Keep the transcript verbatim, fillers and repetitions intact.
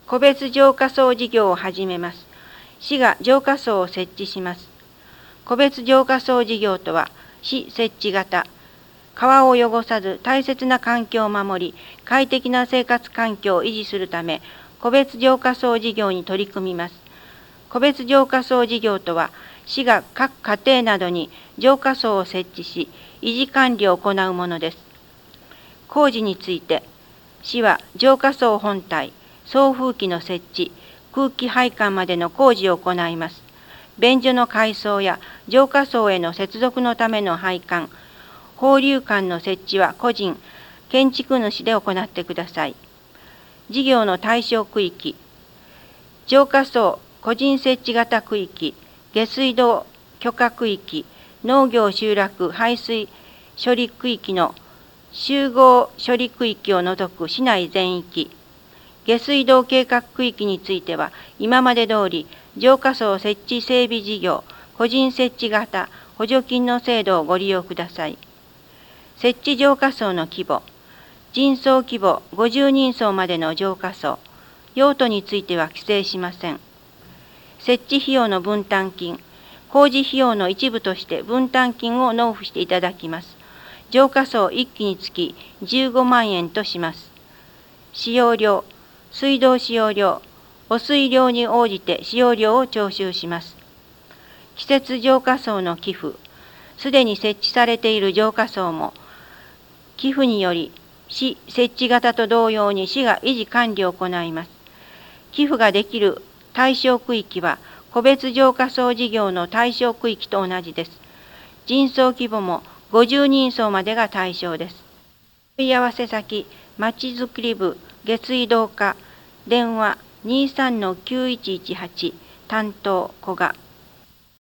個別浄化槽事業を始めます。市が浄化槽を設置します。個別浄化槽事業とは、市設置型、川を汚さず大切な環境を守り、快適な生活環境を維持するため、個別浄化槽事業に取り組みます。個別浄化槽事業とは、市が各家庭などに浄化槽を設置し、維持管理を行うものです。工事について、市は浄化槽本体、送風機の設置、空気配管までの工事を行います。便所の改装や浄化槽への接続のための配管、放流管の設置は個人、建築主で行ってください。事業の対象区域、浄化槽個人設置型区域、下水道許可区域、農業集落排水処理区域の集合処理区域を除く市内全域、下水道計画区域については、今まで通り、浄化槽設置整備事業、個人設置型補助金の制度をご利用ください。設置浄化槽の規模、人層規模ごじゅうにん層までの浄化槽、用途については規制しません。設置費用の分担金、工事費用の一部として分担金を納付していただきます。浄化槽いっきにつきじゅうごまんえんとします。使用料、水道使用料、汚水量に応じて使用料を徴収します。季節浄化槽の寄付、すでに設置されている浄化槽も、寄付により、市設置型と同様に市が維持管理を行います。寄付ができる対象区域は、個別浄化槽事業の対象区域と同じです。人層規模もごじゅうにん層までが対象です。問い合わせ先、まちづくり部下水道課、電話 にじゅうさんのきゅういちいちはち、担当古賀。